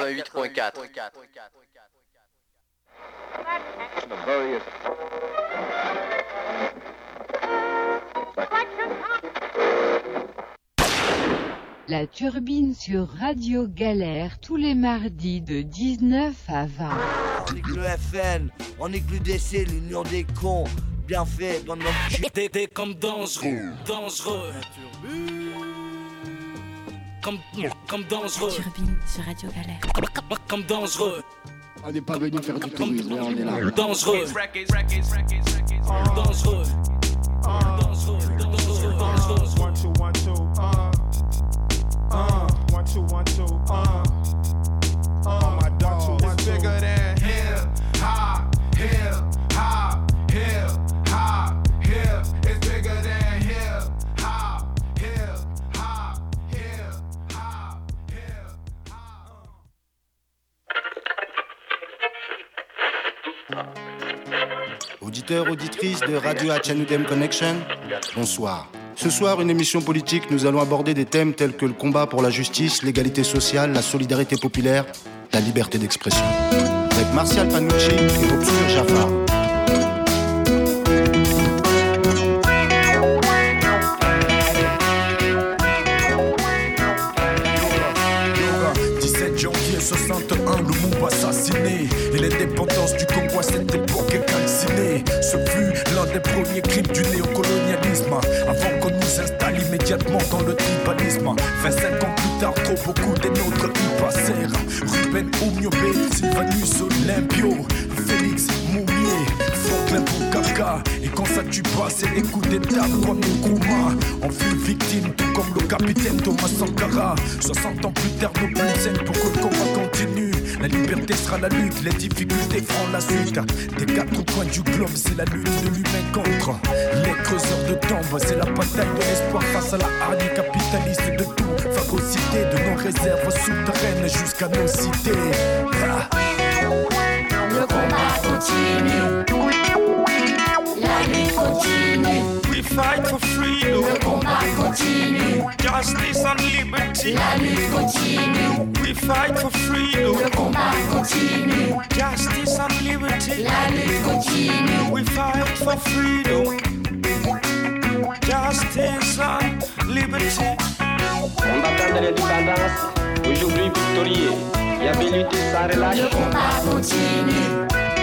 88.4. La Turbine sur Radio Galère tous les mardis de 19 à 20. On nique le FN, on nique l'UDC, l'union des cons. Bien fait, dans notre T'es comme dangereux, dangereux. Comme dangereux. Turbine sur Radio Galère. Comme dangereux. On n'est pas venu faire du tourisme, on est là. Dangereux. Dangereux. Dangereux. Dangereux. 1, 2, 1, 2. 1, 2, 1, 2. My dog, it's bigger than hip hop, hip hop, hip hop, hip. It's bigger than hip hop, hip hop, hip hop, hip hop. Auditeurs, auditrices de Radio Hachanudem Connection, bonsoir. Ce soir, une émission politique, nous allons aborder des thèmes tels que le combat pour la justice, l'égalité sociale, la solidarité populaire, la liberté d'expression. Avec Martial Panucci et Obscur Jafar. 61, le Lumumba assassiné. Et l'indépendance du Congo à cette époque est calcinée. Ce fut l'un des premiers crimes du néocolonialisme, avant qu'on nous installe immédiatement dans le tribalisme. 25 ans plus tard, trop beaucoup des nôtres y passèrent. Ruben Oumyobé, Sylvanus Olympio, Félix Moumier, Franklin Bukaka. Et quand ça tue pas, c'est les coups d'état comme Nkrumah. On fut victime, tout comme le capitaine Thomas Sankara. 60 ans plus tard, nos plus saines pour que le combat continue. La liberté sera la lutte, les difficultés feront la suite. Des quatre coins du globe, c'est la lutte de l'humain contre les creuseurs de tombes. C'est la bataille de l'espoir face à la hargne capitaliste de tout. Phagocyté de nos réserves souterraines jusqu'à nos cités. Le combat continue, la lutte continue. We fight for freedom. Le combat continue, Justice and liberty. la lutte continue. We fight for freedom. Le combat continue, Justice and liberty. la lutte continue. We fight for freedom. Justice and liberty. Combattant de l'indépendance, aujourd'hui victorieux, il y avait lutté sans relâche. Le combat continue,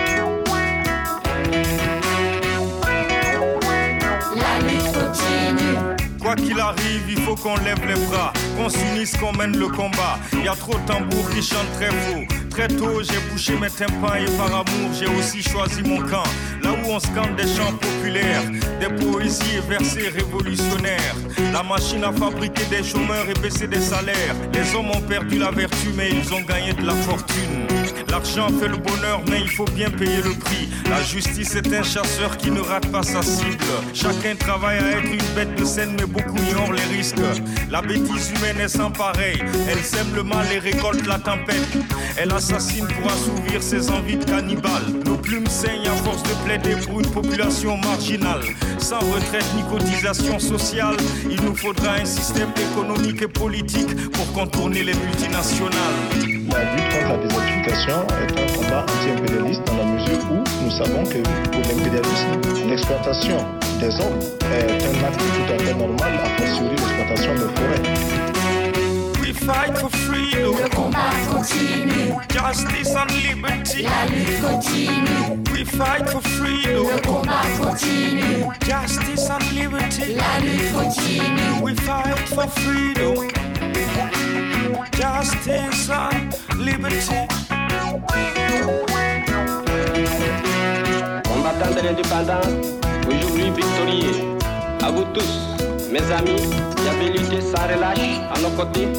la lutte continue. Quoi qu'il arrive, il faut qu'on lève les bras, qu'on s'unisse, qu'on mène le combat. Il y a trop de tambours qui chantent très faux. Très tôt, j'ai bouché mes tympans et par amour, j'ai aussi choisi mon camp. Là où on scande des chants populaires, des poésies et versets révolutionnaires. La machine a fabriqué des chômeurs et baissé des salaires. Les hommes ont perdu la vertu, mais ils ont gagné de la fortune. L'argent fait le bonheur, mais il faut bien payer le prix. La justice est un chasseur qui ne rate pas sa cible. Chacun travaille à être une bête de scène, mais beaucoup ignorent les risques. La bêtise humaine est sans pareil. Elle sème le mal et récolte la tempête. Elle assassine pour assouvir ses envies de cannibale. Nos plumes saignent à force de plaider pour une population marginale. Sans retraite ni cotisation sociale, il nous faudra un système économique et politique pour contourner les multinationales. La lutte contre la désertification est un combat anti-impérialiste dans la mesure où nous savons que pour l'impérialisme, l'exploitation des hommes est un acte tout à fait normal, a fortiori l'exploitation des forêts. We fight for freedom. Le combat continue, Justice and liberty. la lutte continue. We fight for freedom. Le combat continue, Justice and liberty. la lutte continue. We fight for freedom. Justice and liberty. Combattant de l'indépendance, aujourd'hui victorieux. À vous tous, mes amis, qui avez lutté sans relâche à nos côtés.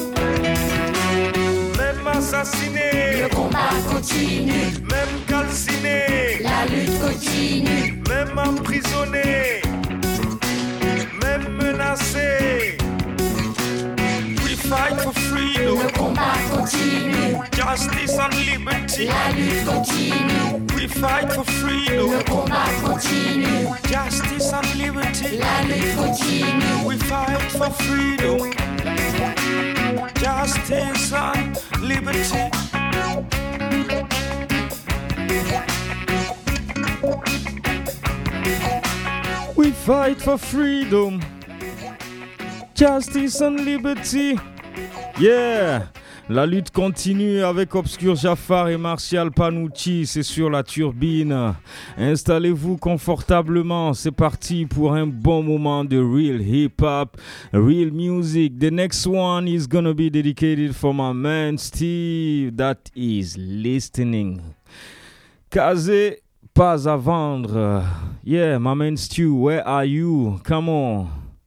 Même assassiné, Le combat continue, même calciné, la lutte continue. même emprisonné, même menacé. We fight for freedom. Le combat continue, Justice and liberty. la lutte continue. We fight for freedom. Le combat continue, Justice and liberty. la lutte continue. We fight for freedom. Justice and liberty. We fight for freedom, justice and liberty. Yeah! La lutte continue avec Obscur Jafar et Martial Panucci, c'est sur la turbine. Installez-vous confortablement, c'est parti pour un bon moment de real hip-hop, real music. The next one is gonna be dedicated for my man Steve that is listening. Kazé, pas à vendre. Yeah, my man Stu, where are you? Come on.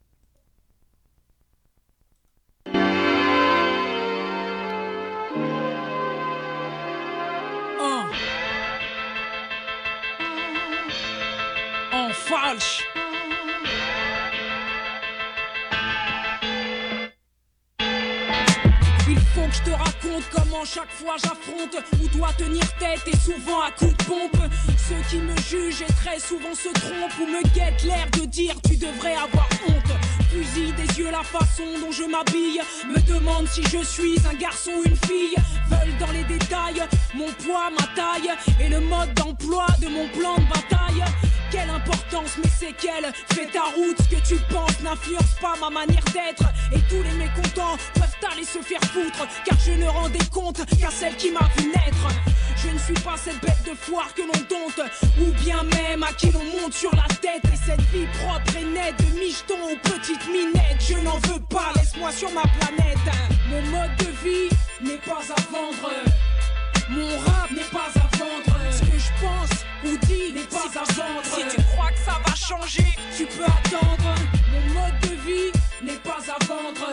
Falche. Il faut que je te raconte comment chaque fois j'affronte ou dois tenir tête et souvent à coups de pompe. Ceux qui me jugent et très souvent se trompent ou me guettent l'air de dire tu devrais avoir honte. Fusille des yeux la façon dont je m'habille, me demande si je suis un garçon ou une fille. Veulent dans les détails mon poids, ma taille et le mode d'emploi de mon plan de bataille. Quelle importance, mais c'est qu'elle fais ta route, ce que tu penses n'influence pas ma manière d'être. Et tous les mécontents peuvent aller se faire foutre, car je ne rendais compte qu'à celle qui m'a vu naître. Je ne suis pas cette bête de foire que l'on dompte, ou bien même à qui l'on monte sur la tête. Et cette vie propre et nette, de micheton aux petites minettes, je n'en veux pas, laisse-moi sur ma planète. Mon mode de vie n'est pas à vendre, mon rap n'est pas à vendre. Ce que je pense ou dis n'est pas à vendre. Si tu crois que ça va changer, tu peux attendre. Mon mode de vie n'est pas à vendre,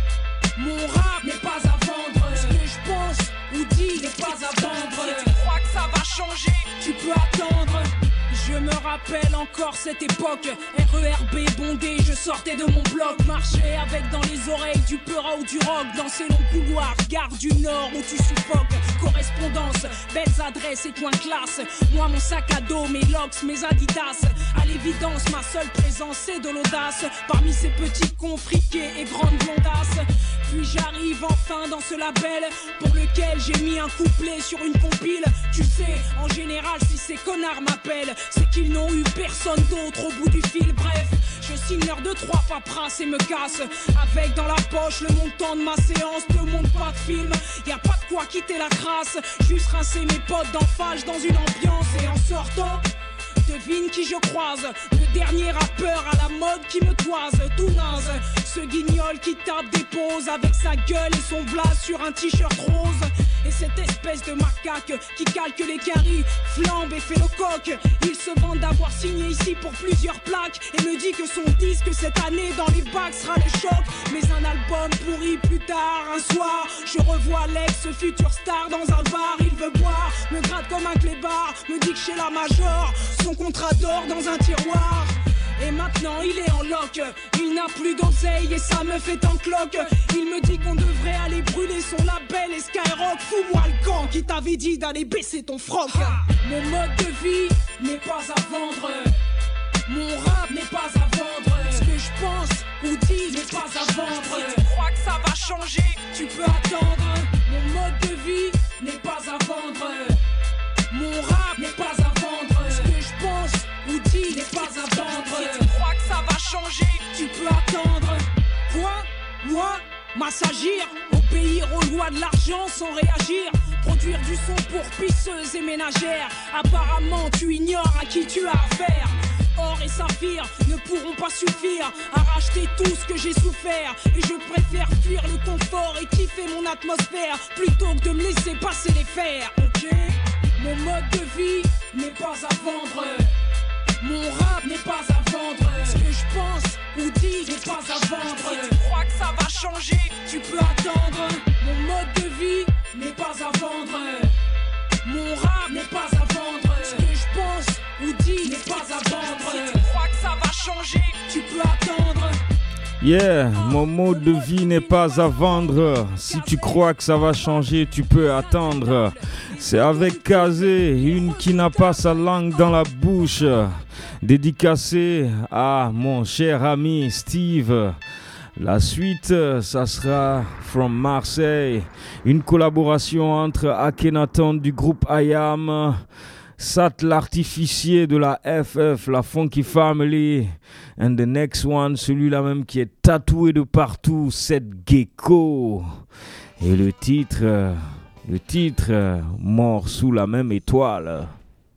mon rap n'est pas à vendre. Ce que je pense ou dis n'est pas à vendre. Si tu crois que ça va changer, tu peux attendre. Je me rappelle encore cette époque, RERB bondé, je sortais de mon bloc. Marchais avec dans les oreilles du peura ou du rock, dans ces longs couloirs, gare du Nord où tu suffoques. Correspondance, belles adresses et coins classe. Moi mon sac à dos, mes locks, mes adidas. À l'évidence, ma seule présence c'est de l'audace, parmi ces petits cons friqués et grandes blondasses. Puis j'arrive enfin dans ce label pour lequel j'ai mis un couplet sur une compile. Tu sais, en général si ces connards m'appellent, c'est qu'ils n'ont eu personne d'autre au bout du fil. Bref, je signe l'heure de 3 paperasses et me casse, avec dans la poche le montant de ma séance. Ne monte pas de film, y a pas de quoi quitter la crasse. Juste rincer mes potes d'enfage dans une ambiance. Et en sortant, devine qui je croise, le dernier rappeur à la mode qui me toise. Tout naze, ce guignol qui tape des poses avec sa gueule et son blase sur un t-shirt rose. Et cette espèce de macaque qui calque les caries, flambe et fait le coq. Il se vante d'avoir signé ici pour plusieurs plaques et me dit que son disque cette année dans les bacs sera le choc. Mais un album pourri plus tard, un soir, je revois l'ex futur star dans un bar. Il veut boire, me gratte comme un clébard, me dit que chez la major, son contrat d'or dans un tiroir. Et maintenant il est en loc, il n'a plus d'oseille et ça me fait en cloque. Il me dit qu'on devrait aller brûler son label et Skyrock. Fous-moi le camp qui t'avait dit d'aller baisser ton froc. Mon mode de vie n'est pas à vendre, mon rap n'est pas à vendre. Ce que je pense ou dis n'est pas à vendre. Si tu crois que ça va changer, tu peux attendre. Mon mode de vie n'est pas à vendre, mon rap n'est pas à vendre. Ce que je pense ou dis n'est pas à vendre. Si tu crois que ça va changer, tu peux attendre. Quoi? Moi? M'assagir au pays relois de l'argent sans réagir. Produire du son pour pisseuses et ménagères. Apparemment tu ignores à qui tu as affaire. Or et saphir ne pourront pas suffire à racheter tout ce que j'ai souffert. Et je préfère fuir le confort et kiffer mon atmosphère plutôt que de me laisser passer les fers. Ok? Mon mode de vie n'est pas à vendre, mon rap n'est pas à vendre. Ce que je pense ou dis n'est pas à vendre. Si tu crois que ça va changer, tu peux attendre. Mon mode de vie n'est pas à vendre, mon rap n'est pas à vendre. Ce que je pense ou dis n'est pas à vendre. Si tu crois que ça va changer, tu peux attendre. Yeah, mon mode de vie n'est pas à vendre. Si tu crois que ça va changer, tu peux attendre. C'est avec Kazé, une qui n'a pas sa langue dans la bouche. Dédicacé à mon cher ami Steve. La suite, ça sera From Marseille, une collaboration entre Akhenaton du groupe IAM, Sat l'artificier de la FF, la Funky Family, and the next one, celui-là même qui est tatoué de partout, Seth Gecko. Et le titre, Mort sous la même étoile.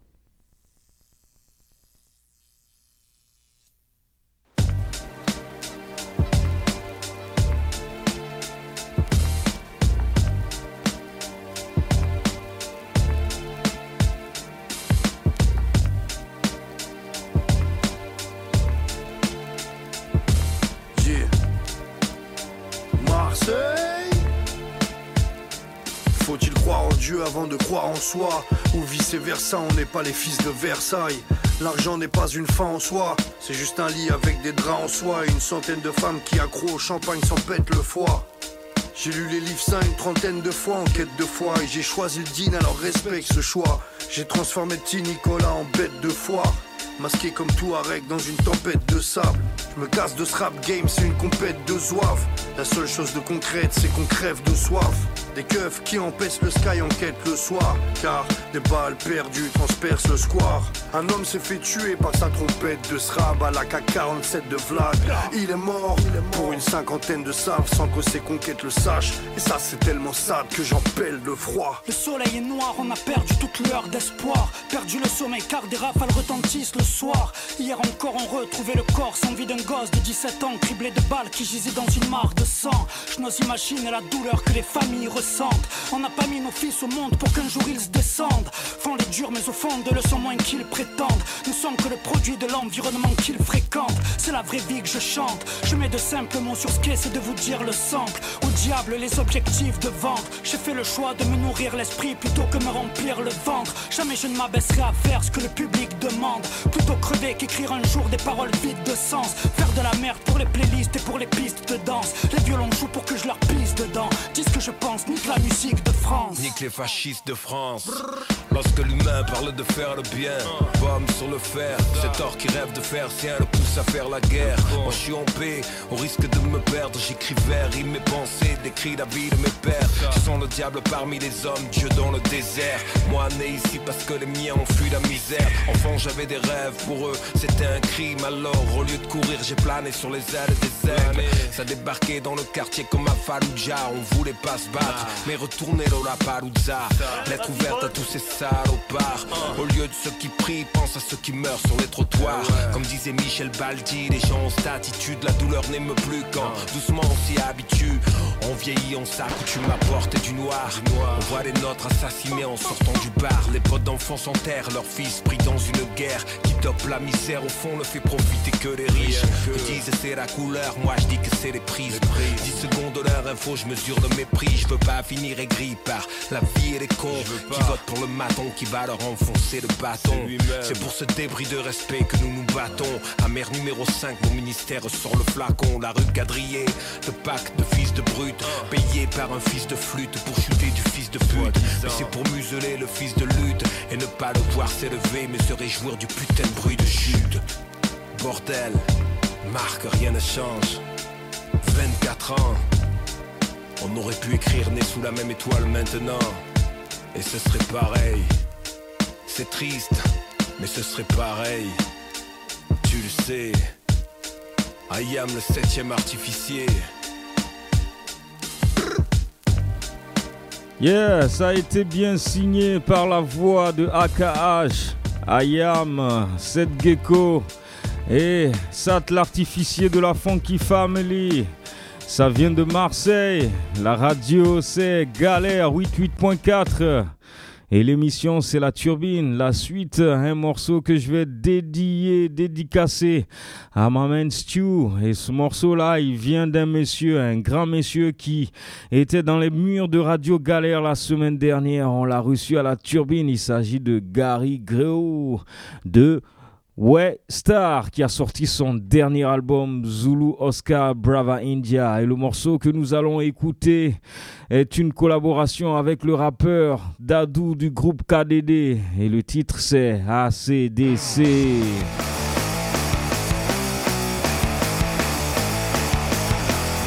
Faut-il croire en Dieu avant de croire en soi? Ou vice versa, on n'est pas les fils de Versailles. L'argent n'est pas une fin en soi, c'est juste un lit avec des draps en soie. Une centaine de femmes qui accroent au champagne s'en pètent le foie. J'ai lu les livres saints une trentaine de fois en quête de foi. Et j'ai choisi le dîne, alors respecte ce choix. J'ai transformé petit Nicolas en bête de foire. Masqué comme Touareg dans une tempête de sable. Je me casse de ce rap game, c'est une compète de zouave. La seule chose de concrète, c'est qu'on crève de soif. Des keufs qui empêchent le sky en quête le soir. Car des balles perdues transpercent le square. Un homme s'est fait tuer par sa trompette de srab à la K-47 de Vlad. Il est mort pour une cinquantaine de saves sans que ses conquêtes le sachent. Et ça c'est tellement sad que j'en pèle de froid. Le soleil est noir, on a perdu toute lueur d'espoir. Perdu le sommeil car des rafales retentissent le soir. Hier encore on retrouvait le corps sans vie d'un gosse de 17 ans criblé de balles qui gisait dans une mare de sang. Je n'ose imaginer la douleur que les familles ressentent. On n'a pas mis nos fils au monde pour qu'un jour ils se descendent. Font les durs mais au fond de le sont moins qu'ils prétendent. Nous sommes que le produit de l'environnement qu'ils fréquentent. C'est la vraie vie que je chante. Je mets de simples mots sur ce qu'est, c'est de vous dire le sample. Au diable les objectifs de vente. J'ai fait le choix de me nourrir l'esprit plutôt que me remplir le ventre. Jamais je ne m'abaisserai à faire ce que le public demande. Plutôt crever qu'écrire un jour des paroles vides de sens. Faire de la merde pour les playlists et pour les pistes de danse. Les violons jouent pour que je leur pisse dedans. Dis ce que je pense, nique la musique de France. Nique les fascistes de France. Lorsque l'humain parle de faire le bien, pomme sur le fer. Cet or qui rêve de faire sien le pousse à faire la guerre. Moi je suis en paix, au risque de me perdre. J'écris vers, rime mes pensées, décris la vie de mes pères. Je sens le diable parmi les hommes, Dieu dans le désert. Moi né ici parce que les miens ont fui la misère. Enfant j'avais des rêves, pour eux c'était un crime. Alors au lieu de courir j'ai plané sur les ailes des aigles. Ça débarquait dans le quartier comme à Fallujah. On voulait pas se battre, mais retourner Lollapalooza. Lettre ouverte à tous ces salopards. Au lieu de ceux qui prient, pense à ceux qui meurent sur les trottoirs. Comme disait Michel Baldi, les gens ont cette attitude. La douleur n'aime plus quand doucement on s'y habitue. On vieillit, on s'accoutume à porter du noir. On voit les nôtres assassinés en sortant du bar. Les potes d'enfants s'enterrent, leurs fils pris dans une guerre qui dope la misère. Au fond ne fait profiter que les riches. Ils disent c'est la couleur, moi je dis que c'est les prises. 10 secondes de leur info, je mesure le mépris. Je veux pas finir aigri par la vie et les cons qui votent pour le maton qui va leur enfoncer le bâton. C'est pour ce débris de respect que nous nous battons. Amer numéro 5, mon ministère sort le flacon. La rue quadrillée, le pacte de fils de brute, payé par un fils de flûte pour chuter du fils de pute. Mais c'est pour museler le fils de lutte et ne pas le voir s'élever mais se réjouir du putain de bruit de chute. Bordel, Marc, rien ne change. 24 ans, on aurait pu écrire né sous la même étoile maintenant. Et ce serait pareil. C'est triste, mais ce serait pareil. Tu le sais, I am le 7ème artificier. Yeah, ça a été bien signé par la voix de AKH, I am, Seth Gecko et Sat l'artificier de la Funky Family. Ça vient de Marseille, la radio c'est Galère 88.4 et l'émission c'est La Turbine. La suite, un morceau que je vais dédicacer à ma main Stu. Et ce morceau là il vient d'un monsieur, un grand monsieur qui était dans les murs de Radio Galère la semaine dernière. On l'a reçu à La Turbine, il s'agit de Gary Greo de Ouais Star qui a sorti son dernier album Zulu Oscar Brava India, et le morceau que nous allons écouter est une collaboration avec le rappeur Dadou du groupe KDD et le titre c'est ACDC.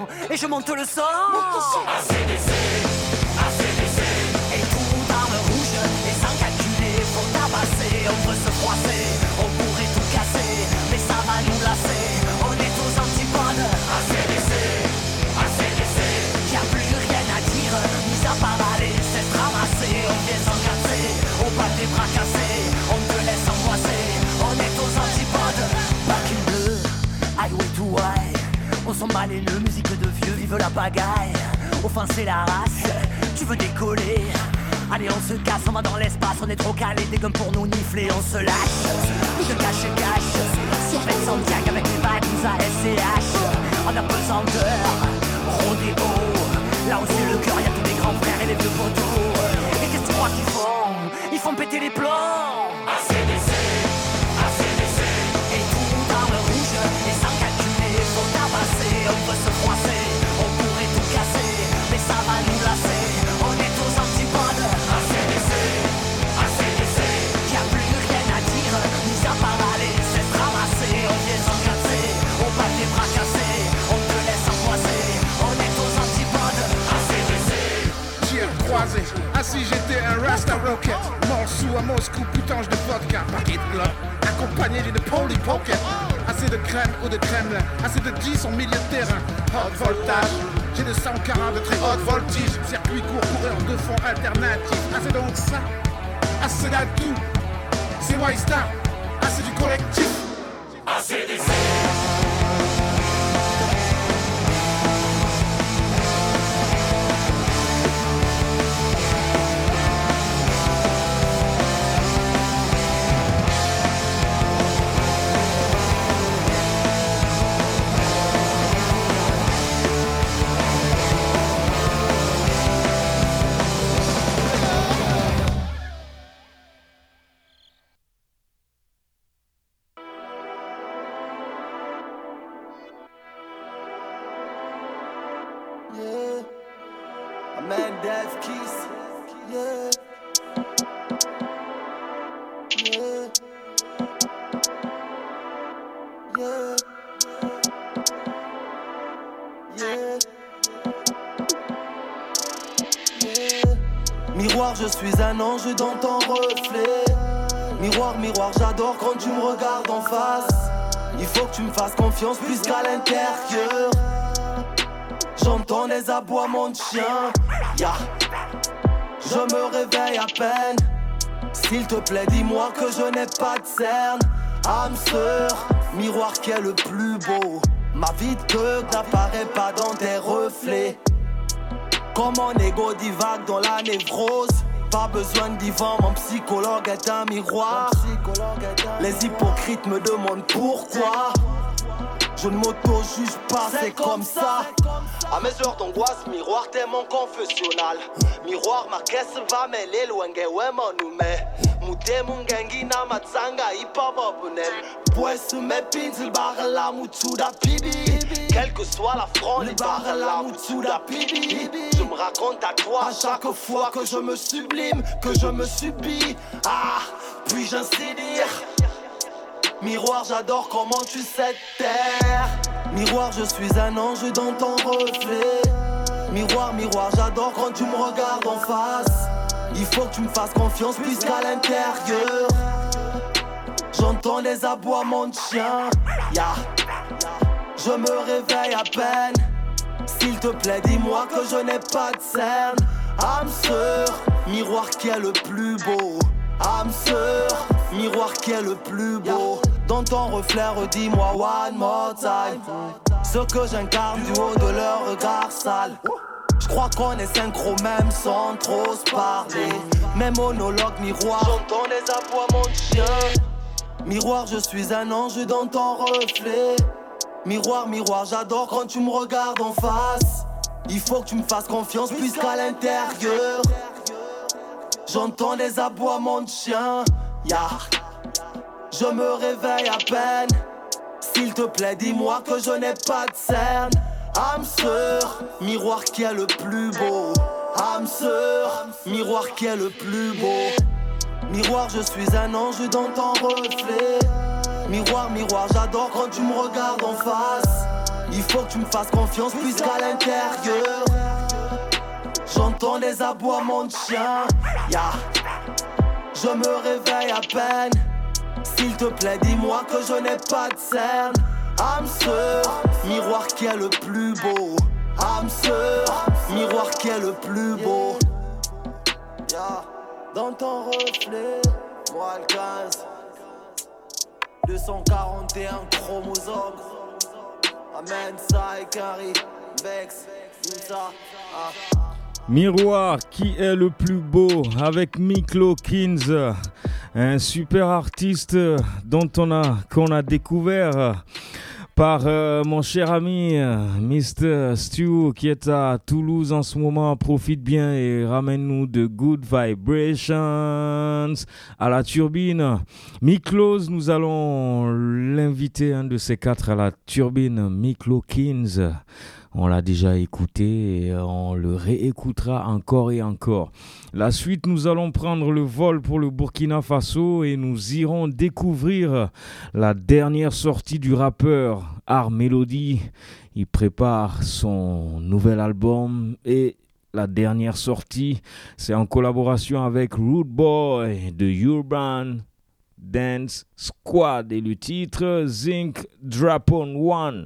et je monte le son. ACDC, ACDC. Et tout arme rouge et sans calculer, faut tabasser, on veut se froisser, on pourrait tout casser, mais ça va nous lasser, on est aux antipodes. ACDC, ACDC. Y'a plus rien à dire, mis à part aller, c'est ramasser, on vient s'engasser, au bas des bras cassés, on te laisse angoisser, on est aux antipodes. Back in bleu, highway to high, on s'en bat les nœuds, musique de vieux, vive la bagaille, offenser la race, tu veux décoller. Allez on se casse, on va dans l'espace, on est trop calé, des gommes pour nous nifler, on se lâche. Nous de cache, surveille son diag avec les valises à SCH. En apesanteur, rodéo, là où c'est le cœur, y'a tous les grands frères et les vieux poteaux. Et qu'est-ce que tu crois qu'ils font? Ils font péter les plombs. ACDC, ACDC. Et tout arme rouge, et sans calculer, faut tabasser, on peut se froisser, on pourrait tout casser, mais ça va nous lasser, on est aux antipodes. ACDC, ACDC. Y'a plus rien à dire, mis à part aller, c'est ramasser, on vient s'engasser, on bat les bras cassés, on te laisse angoisser, on est aux antipodes. ACDC. Tir croisé, assis j'étais un Rasta Rocket, mort sous un Moscou, putange de vodka, paquet de club, accompagné d'une Polly Pocket. Assez de crème ou de Kremlin, assez de 10 en milieu de terrain, hot voltage. J'ai de 140 de très haute voltige, circuit court, courir en deux fonds alternatifs. Assez donc ça, assez d'atout, c'est Y-Star, assez du collectif. ACDC. Man, Dev Keys, yeah. Yeah. Yeah. Yeah. Yeah. Miroir, je suis un ange dans ton reflet. Miroir, miroir, j'adore quand tu me regardes en face. Il faut que tu me fasses confiance puisqu'à l'intérieur j'entends les aboiements de chiens, yeah. Je me réveille à peine. S'il te plaît, dis-moi que je n'ai pas de cerne. Âme sœur, miroir qui est le plus beau. Ma vie de gueule n'apparaît pas dans tes reflets. Comme mon ego divague dans la névrose. Pas besoin de divan, mon psychologue est un miroir. Les hypocrites me demandent pourquoi. Je ne m'auto-juge pas, c'est comme ça. À mes heures d'angoisse, miroir, t'es mon confessionnal. Miroir, ma caisse va mêler loingue, ouais, mon numé. Mouté, mon gangi, na matzanga, hip-hop, bonem. Pues, mes pins, le bar, la moutou da pibi. Quelle que soit la fronde, le bar, la moutou da pibi. Je me raconte à toi à chaque fois que je me sublime, que je me subis. Ah, puis-je ainsi dire? Miroir, j'adore comment tu sais taire. Miroir, je suis un ange dans ton reflet. Miroir, miroir, j'adore quand tu me regardes en face. Il faut que tu me fasses confiance puisqu'à l'intérieur j'entends les aboiements de chiens, yeah. Je me réveille à peine. S'il te plaît, dis-moi que je n'ai pas de cerne. Âme sœur, miroir qui est le plus beau. Âme sœur, miroir qui est le plus beau. Dans ton reflet, redis-moi one more time ce que j'incarne du haut de leur regard sale. Je crois qu'on est synchro même sans trop se parler. Mes monologues miroir, j'entends les aboiements de chiens. Miroir, je suis un ange dans ton reflet. Miroir, miroir, j'adore quand tu me regardes en face. Il faut que tu me fasses confiance puisqu'à l'intérieur j'entends des aboiements de chiens, yeah. Je me réveille à peine. S'il te plaît, dis-moi que je n'ai pas de cerne. Âme sœur, miroir qui est le plus beau. Âme sœur, miroir qui est le plus beau. Miroir, je suis un ange dans ton reflet. Miroir, miroir, j'adore quand tu me regardes en face. Il Il faut que tu me fasses confiance puisqu'à l'intérieur j'entends les aboiements de chiens. Je me réveille à peine. S'il te plaît, dis-moi que je n'ai pas de cernes. Âme sœur, miroir qui est le plus beau. Âme sœur, miroir qui est le plus beau. Dans ton reflet, moi le 15 241 chromosomes. Amen, ça et Carrie, Bex, Insa. Miroir qui est le plus beau avec Miklo Kins, un super artiste qu'on a découvert par mon cher ami Mr. Stu qui est à Toulouse en ce moment. Profite bien et ramène-nous de good vibrations à la turbine. Miklos, nous allons l'inviter, un de ces quatre, à la turbine. Miklo Kins. On l'a déjà écouté et on le réécoutera encore et encore. La suite, nous allons prendre le vol pour le Burkina Faso et nous irons découvrir la dernière sortie du rappeur Art Melody. Il prépare son nouvel album et la dernière sortie, c'est en collaboration avec Rude Boy de Urban Dance Squad et le titre Zinc Drop on One.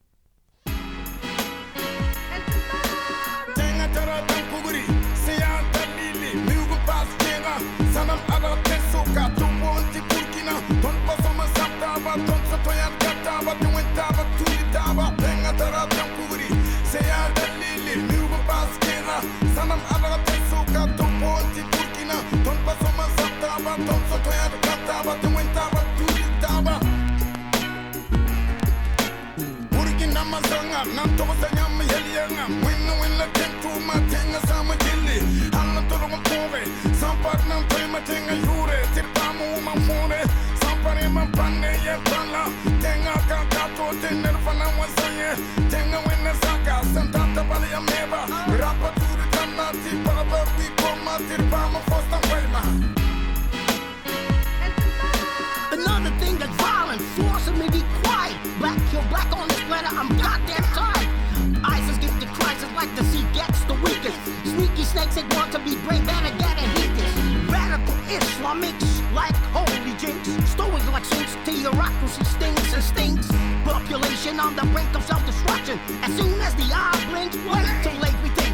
Another thing that's violent, forcing me to be quiet. Black kill black on this planet, I'm goddamn tired. ISIS give the crisis like the sea gets the weakest. Sneaky snakes that want to be brave, better get and hit this. Radical Islamics like holy jinx. Stoic like sinks, theocracy stinks and stinks. Population on the brink of self-destruction. As soon as the eye blinks, wait till late we think.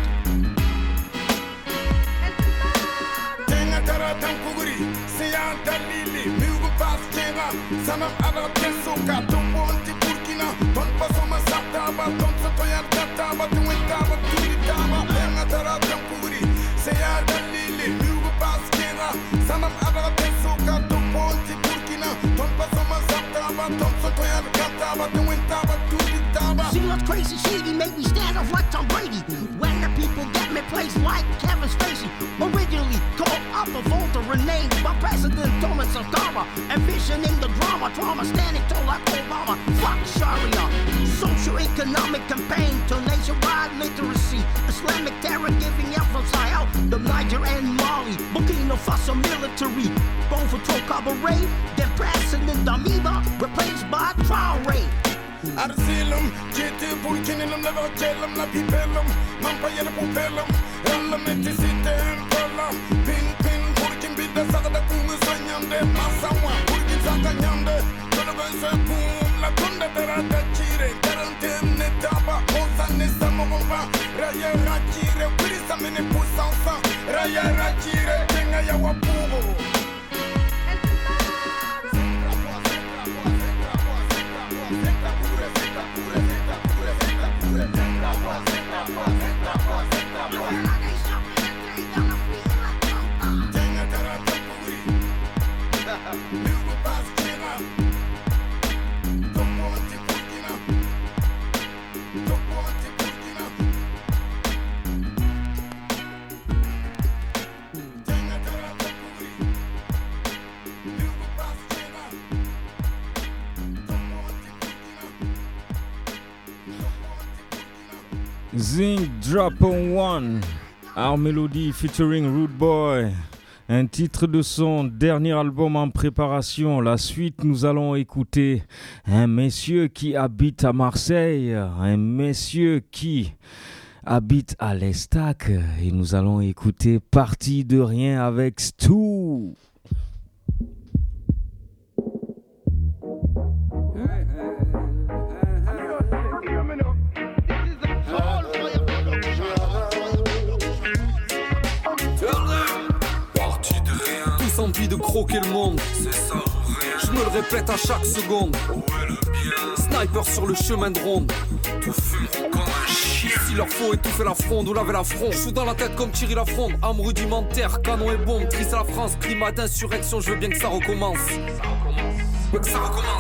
Sanam ala tesuka tumbonti Burkina Don pasoma sataba Don sotoyan kataba Tuintaba tuitaba Benga tara tampuri Seya dalili Lugu paskera Sanam ala tesuka tumbonti Burkina Don pasoma sataba Don sotoyan kataba Tuintaba tuitaba. See what's crazy shady make me stand off like Tom Brady. When the people get me placed like Kevin Spacey. Originally called Alpha Volta, renamed by President Thomas Sankara. Envisioning the drama, trauma standing tall like Obama. Fuck Sharia. Socio-economic campaign to nationwide literacy. Islamic terror giving help from Sahel, the Niger and Mali. Burkina Faso military. Both for Troll Cabaret. Then President Damiba replaced by Traoré. Arsilum, jete Burkinilum, never tellum, la pipelum, Mampayana pupelum, Elam netisite empola, Pin, Burkin bida sagada kumu sanyande, Masawa, Burkin sakanyande, Tologasa kum, la kunda terata chire, Tarantem netaba, Mosa nesamova, Raya rachire, Wirisamine pusansa, Raya rachire, Tenga yawapugo. Zinc Drop on One, Art Melody featuring Rude Boy, Un titre de son dernier album en préparation. La suite, nous allons écouter un monsieur qui habite à Marseille, un monsieur qui habite à l'Estac, et nous allons écouter Parti de rien avec Stu. Envie de croquer le monde, c'est ça ou rien. Je me le répète à chaque seconde. Où est le bien? Sniper sur le chemin de ronde. Tout fumeront comme un chien. S'il leur faut étouffer la fronde ou laver la fronde. Je suis dans la tête comme Thierry Lafronde. Âme rudimentaire, canon et bombe. Triste à la France, climat d'insurrection. Je veux bien que ça recommence. Ça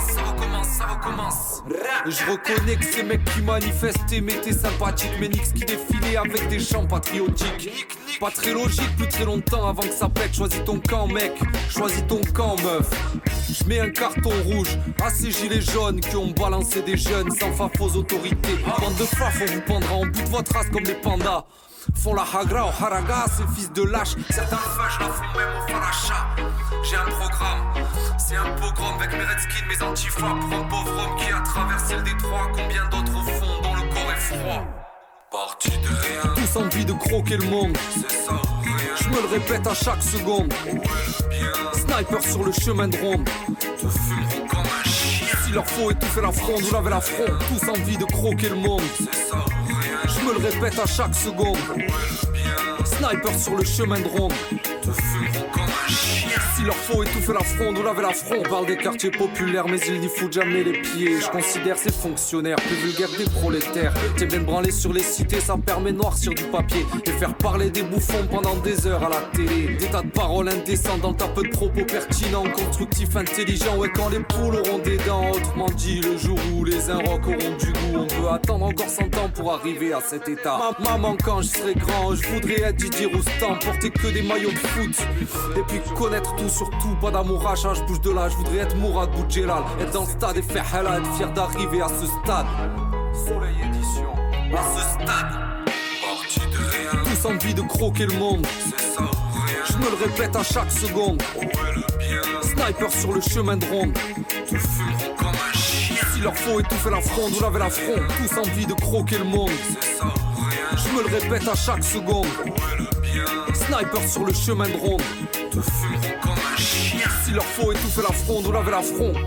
recommence. Je reconnais que ces mecs qui manifestaient m'étaient sympathiques. Mais nix qui défilaient avec des chants patriotiques. Pas très logique, plus très longtemps avant que ça pète. Choisis ton camp mec, choisis ton camp meuf. Je mets un carton rouge à ces gilets jaunes qui ont balancé des jeunes sans faf aux autorités. Bande de faf, on vous pendra en bout de votre race comme des pandas. Font la hagra au haraga, ces fils de lâches. Certains fâches la font même au falacha. J'ai un programme, c'est un pogrom avec mes redskins, mes antifas. Pour un pauvre homme qui a traversé le détroit. Combien d'autres au fond dont le corps est froid. Parti de rien. Tous envie de croquer le monde, c'est ça ou rien. Je me le répète à chaque seconde. Où est le bien? Sniper sur le chemin de ronde. Te fumeront comme un chien. S'il leur faut étouffer la fronde ou laver la fronde. Tous envie de croquer le monde, c'est ça ou rien. Je me le répète à chaque seconde. Où est le bien? Sniper sur le chemin de ronde. Te fumeront comme un chien. S'il leur faut étouffer la fronde ou laver la fronde. On parle des quartiers populaires mais ils n'y foutent jamais les pieds. Je considère ces fonctionnaires plus vulgaires que des prolétaires. T'es bien branlé sur les cités, ça permet de noircir du papier et faire parler des bouffons pendant des heures à la télé. Des tas de paroles indécentes dans ta peu de propos pertinents, constructifs, intelligents. Ouais, quand les poules auront des dents, autrement dit le jour où les inrocks auront du goût. On peut attendre encore 100 ans pour arriver à cet état. Maman, quand je serai grand, je voudrais être Didier Roustan, porter que des maillots de foot et puis connaître tout sur tout, pas d'amour achat, je bouge de là, je voudrais être Mourad Boudjelal, être dans le stade et faire hala, être fier d'arriver à ce stade. Soleil édition, à ce stade. Parti de rien. Tous envie de croquer le monde, c'est ça ou rien. Je me le répète à chaque seconde. Où est le bien? Sniper sur le chemin de ronde. Te fumeront comme un chien. S'il leur faut étouffer la fronde ou laver la fronde. Tous envie de croquer le monde, c'est ça ou rien. Je me le répète à chaque seconde. Où est le bien? Sniper sur le chemin de ronde. Te fumeront comme un chien. S'il leur faut étouffer la fronde ou laver la fronde.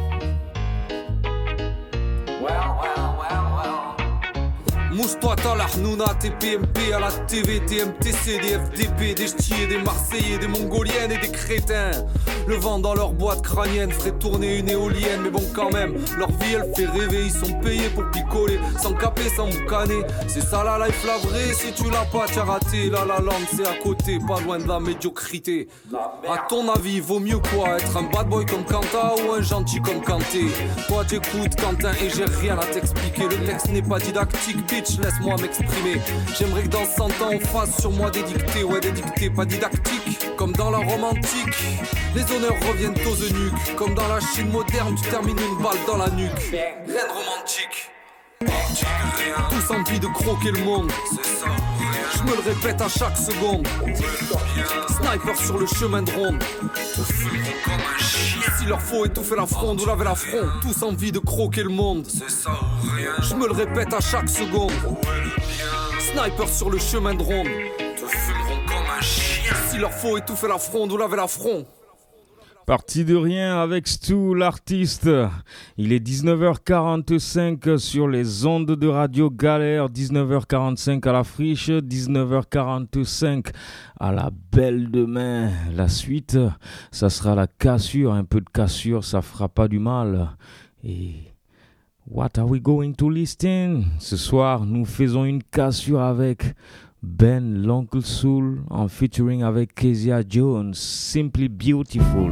Mousse-toi t'as la hnouna, TPMP à la TV, TMTC, des FDP, des ch'tis, des Marseillais, des Mongoliennes et des crétins. Le vent dans leur boîte crânienne ferait tourner une éolienne. Mais bon quand même, leur vie elle fait rêver. Ils sont payés pour picoler, sans caper, sans boucaner. C'est ça la life la vraie, si tu l'as pas t'as raté. La lande c'est à côté, pas loin de la médiocrité. À ton avis, vaut mieux quoi? Être un bad boy comme Kanta ou un gentil comme Kanté? Toi t'écoutes Quentin et j'ai rien à t'expliquer. Le texte n'est pas didactique, bitch, laisse-moi m'exprimer. J'aimerais que dans 100 ans on fasse sur moi des dictées. Ouais, des dictées pas didactiques, comme dans la Rome antique. Les honneurs reviennent aux eunuques. Comme dans la Chine moderne, tu termines une balle dans la nuque. Reine romantique. Parti de rien. Tous envie de croquer le monde, c'est ça ou rien. Je me le répète à chaque seconde. Sniper sur le chemin de ronde. Te fumeront comme un chien. S'il leur faut étouffer la fronde ou laver la fronde. Tous envie de croquer le monde, c'est ça ou rien. Je me le répète à chaque seconde. Sniper sur le chemin de ronde. Te fumeront comme un chien. S'il leur faut étouffer la fronde ou laver la fronde. Parti de rien avec Stu, l'artiste. Il est 19h45 sur les ondes de Radio Galère, 19h45 à la Friche, 19h45 à la Belle de Mai. La suite, ça sera la cassure, un peu de cassure, ça fera pas du mal. Et what are we going to listen? Ce soir, nous faisons une cassure avec Ben l'Oncle Soul en featuring avec Kezia Jones, Simply Beautiful.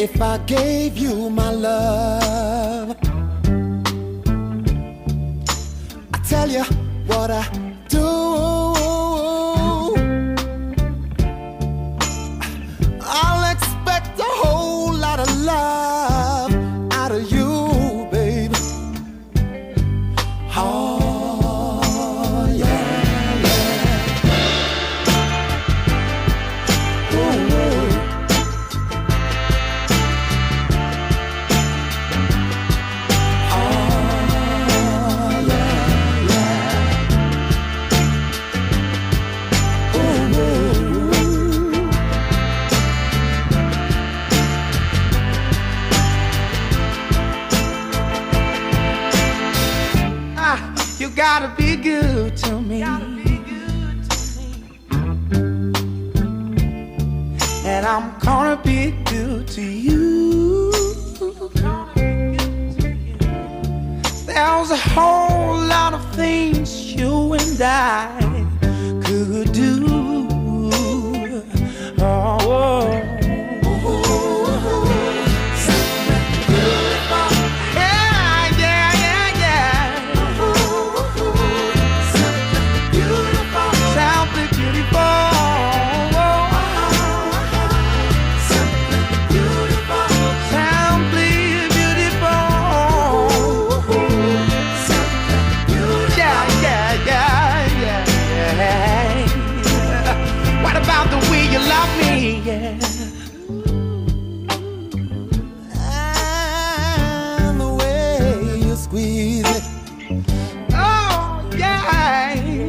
if I gave you my love? I tell you what I do. I'll expect a whole lot of love out of you, baby. Oh, yeah, yeah. Ooh. You gotta be good to me. And I'm gonna be good to you. There's a whole lot of things you and I could do. Oh. And the way you squeeze it, oh yeah.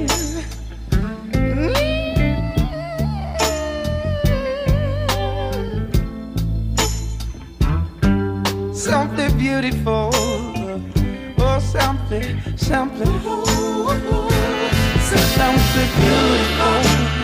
Something beautiful, oh something beautiful.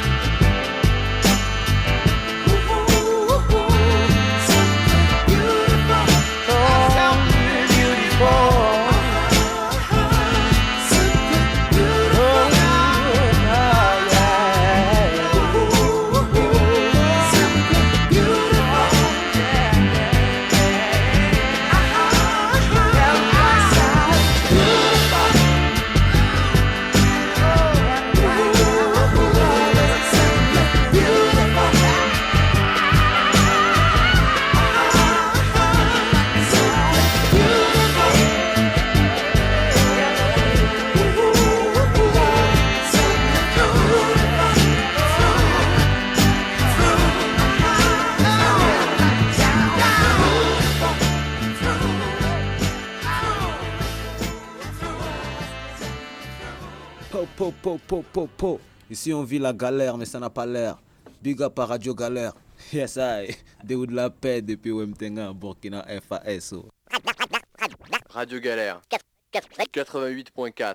Po. Ici on vit la galère mais ça n'a pas l'air. Big up à Radio Galère. Yes I. Déou de la paix depuis Wemtenga, Burkina FASO. Radio Galère 88.4.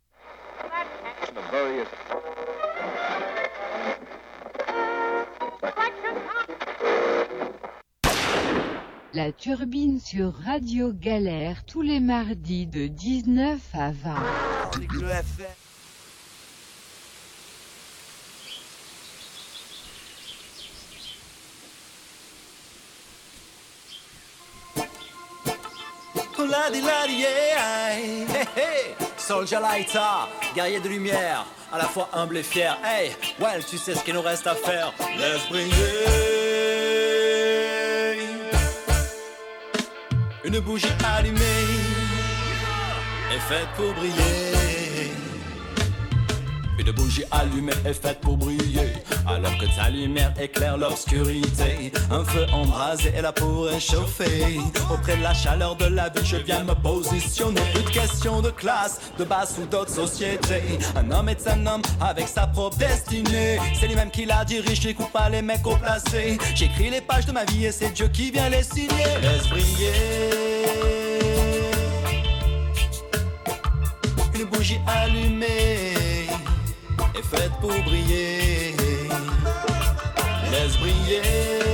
La Turbine sur Radio Galère tous les mardis de 19 à 20. Soldier Lighter, guerrier de lumière, à la fois humble et fier. Hey, well, tu sais ce qu'il nous reste à faire. Laisse briller. Une bougie allumée est faite pour briller. Une bougie allumée est faite pour briller, alors que ta lumière éclaire l'obscurité. Un feu embrasé est là pour réchauffer. Auprès de la chaleur de la vie, je viens me positionner. Plus de question de classe, de basse ou d'autres sociétés. Un homme est un homme avec sa propre destinée. C'est lui-même qui la dirige, j'écoute pas les mecs au placé. J'écris les pages de ma vie et c'est Dieu qui vient les signer. Laisse briller. Une bougie allumée est faite pour briller. Laisse briller.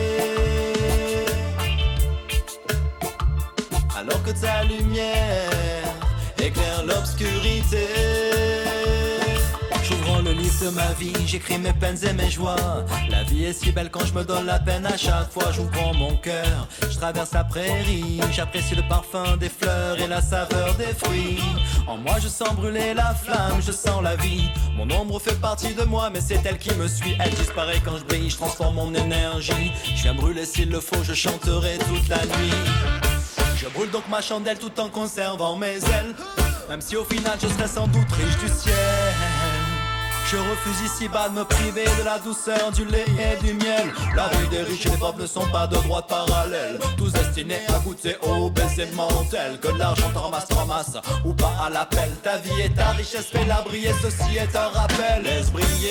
Alors que ta lumière éclaire l'obscurité. J'ouvre dans le livre de ma vie, j'écris mes peines et mes joies. La vie est si belle quand je me donne la peine. À chaque fois j'ouvre mon cœur, je traverse la prairie, j'apprécie le parfum des fleurs et la saveur des fruits. En moi je sens brûler la flamme, je sens la vie. Mon ombre fait partie de moi, mais c'est elle qui me suit. Elle disparaît quand je brille, je transforme mon énergie. Je viens brûler s'il le faut, je chanterai toute la nuit. Je brûle donc ma chandelle tout en conservant mes ailes. Même si au final je serai sans doute riche du ciel. Je refuse ici-bas de me priver de la douceur du lait et du miel. La vie des riches et des pauvres ne sont pas de droite parallèle. Tous destinés à goûter au baiser mentel. Que l'argent te ramasse ou pas à l'appel. Ta vie et ta richesse, fais-la briller, ceci est un rappel. Laisse briller.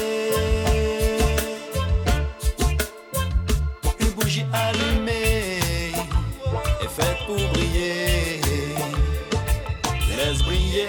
Une bougie allumée est faite pour briller. Laisse briller.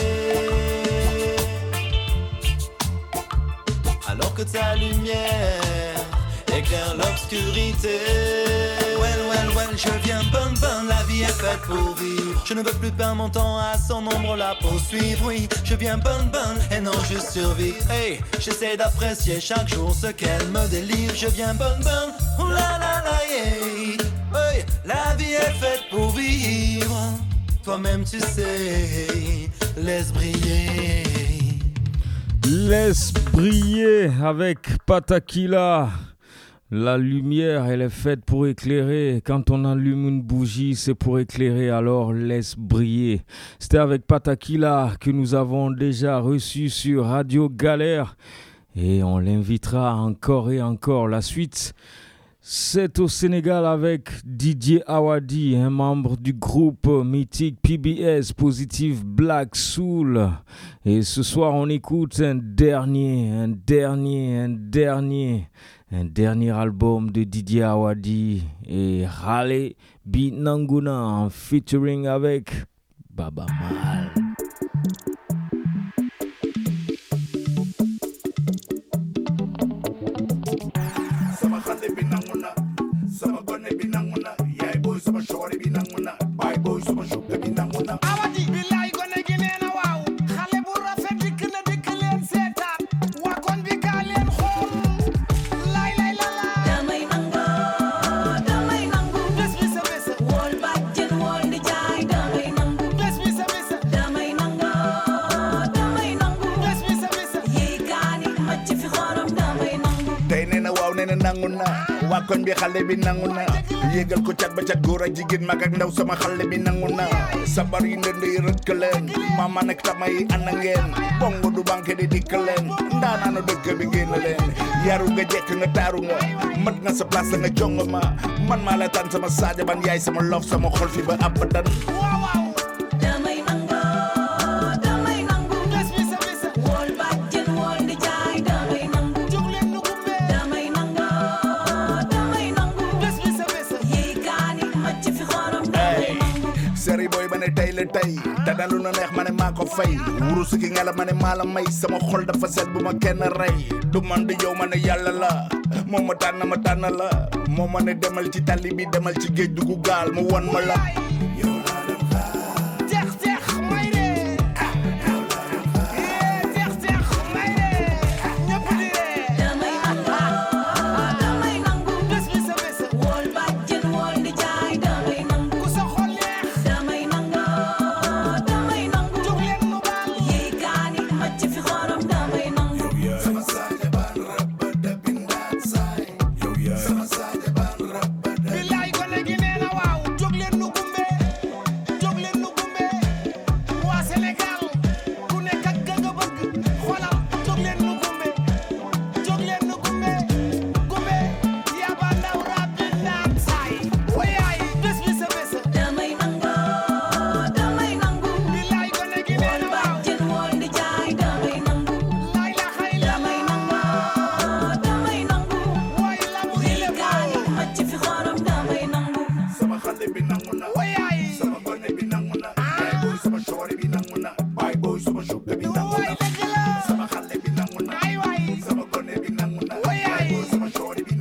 Alors que ta lumière éclaire l'obscurité. Well, je viens bonne, la vie est faite pour vivre. Je ne veux plus perdre mon temps à son ombre la poursuivre. Oui, je viens bonne, et non je survivre. Hey, j'essaie d'apprécier chaque jour ce qu'elle me délivre. Je viens bonne, oh la la la yeah. Hey, la vie est faite pour vivre. Toi-même tu sais, laisse briller. Laisse briller avec Patakila. La lumière, elle est faite pour éclairer. Quand on allume une bougie, c'est pour éclairer, alors laisse briller. C'était avec Patakila que nous avons déjà reçu sur Radio Galère. Et on l'invitera encore et encore. La suite, c'est au Sénégal avec Didier Awadi, un membre du groupe mythique PBS, Positive Black Soul. Et ce soir, on écoute un dernier album de Didier Awadi et Rale Binanguna en featuring avec Baba Mal. Awadi billahi gone gi neena waaw xale bu rafet dikk na dikk leen seetaan waa kon bi kaa leen xool lay la damay nangu bés bi sa bés wool bàjjen wool di jaay damay nangu bés bi sa bés damay nangu bés bi sa bés yi kaani macc fi xorom damay nangu tey neena waaw neena nangu na waa kon bi xale bi nangu na yéegal ko cat ba cat góor ak jigéen mag ak ndaw sama xale bi nangu na sabar yi ndënd yi rëkk leen mama nek tama yi ànd ngeen bongo du banque di dikk leen ndaanaanu dëkk bi génn leen yaru nga jekk nga taaru nga mat nga sa place nga jong ma man maa la tànn sama saaja ban yaay sama love sama xol fi ba abadan Seri boy ba ne tey la tey te dalu na neex ma ne maa ko fay wuru si ki nga la ma ne maa la may sama xol dafa set bu ma kenn rey du man di yow ma ne yàlla la moo ma tànn la moo ma ne demal ci tali bi demal ci géej duggu gaal mu won ma la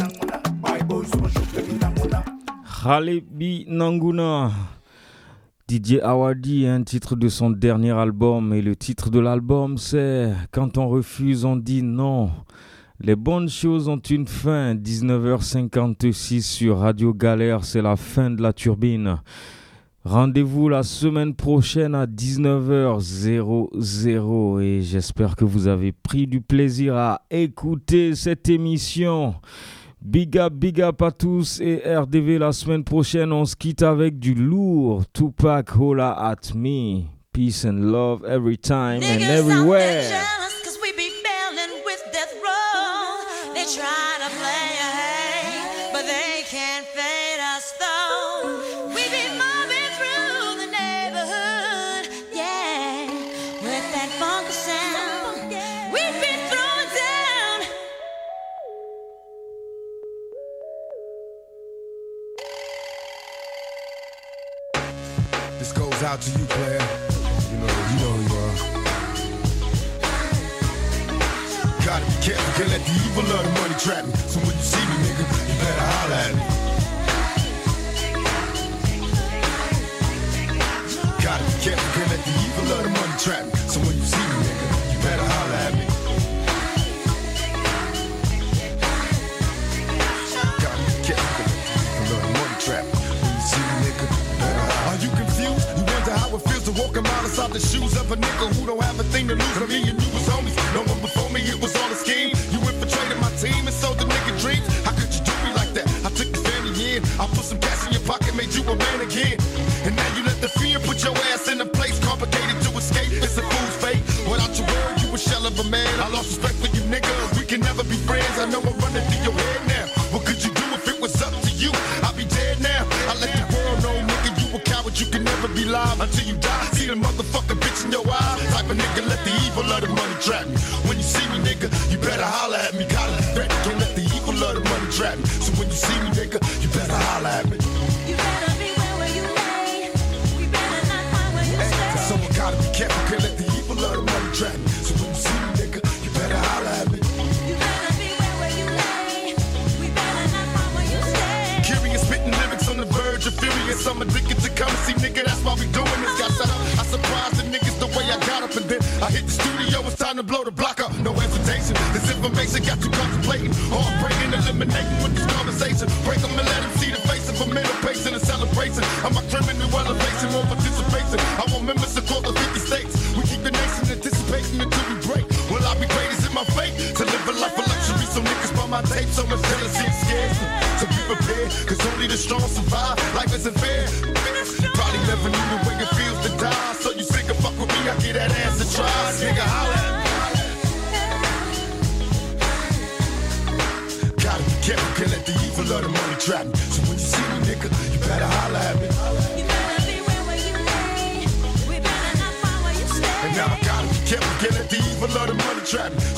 Rale Binanguna, DJ Awadi, un titre de son dernier album, et le titre de l'album c'est « Quand on refuse, on dit non ». Les bonnes choses ont une fin. 19h56 sur Radio Galère, c'est la fin de la turbine. Rendez-vous la semaine prochaine à 19h00 et j'espère que vous avez pris du plaisir à écouter cette émission. Big up à tous et RDV la semaine prochaine. On se quitte avec du lourd. Tupac, Holla at Me. Peace and love every time and everywhere. They try to play a hey, but they can't fade us though. We be mobbing through the neighborhood, yeah, with that funky sound. We've been throwing down. This goes out to you, player. You know who you are. Gotta be careful, can't let the evil of the money trap me. So when you see me, nigga, you better holler at me. Gotta be careful, can't let the evil of the money trap me. So when you see me, nigga, you better holler at me. Gotta be careful, can't let the evil of the money trap me. When you see me, nigga, you better holler. Are you confused? You wonder how it feels to walk a mile inside the shoes of a nigga who don't have a thing to lose? I mean, you was homies. No one before me, it was all a scheme. You infiltrated my team and sold the nigga dreams. How could you do me like that? I took the family in. I put some cash in your pocket, made you a man again. And now you let the fear put your ass in a place complicated to escape. It's a fool's fate. Without your word, you a shell of a man. I lost respect for you, nigga. We can never be friends. I know I'm running through your head now. What could you do if it was up to you? I'd be dead now. I let the world know, nigga, you a coward. You can never be live until you die. See the motherfucking bitch in your eyes. Type of nigga, let the evil of the money trap me. When you see me, nigga, you better holler at me. Gotta be ready, can't let the evil of the money trap me. So when you see me, nigga, you better holler at me. You better beware where you lay. We better not find where you stay. Someone gotta be careful, can't let the evil of the money trap me. So when you see me, nigga, you better holler at me. You better beware where you lay. We better not find where you stay. Curious, spitting lyrics on the verge of furious. I'm addicted to currency, nigga, that's why we doing this. Got set up, I surprised the niggas the way I got up and then I hit the studio, it's time to blow the block up. No hesitation, this information got you contemplating. Heartbreaking, eliminating with this conversation. Break them and let them see the face of a middle pacing and celebration. I'm a criminal elevation, more participation. I want members across the 50 states. We keep the nation anticipating until we break. Will I be great? Is it my fate to live a life of luxury? So niggas buy my tape, so much jealousy and scares me. So be prepared, cause only the strong survive. Life isn't fair. Probably never knew the way it feels to die. So you figure fuck with me, I get that ass to try. Nigga, holla at me. Gotta be careful, can't let the evil of the money trap me. So when you see me, nigga, you better holla at me. You better beware where you lay. We better not find where you stay. And now I gotta be careful, can't let the evil of the money trap me.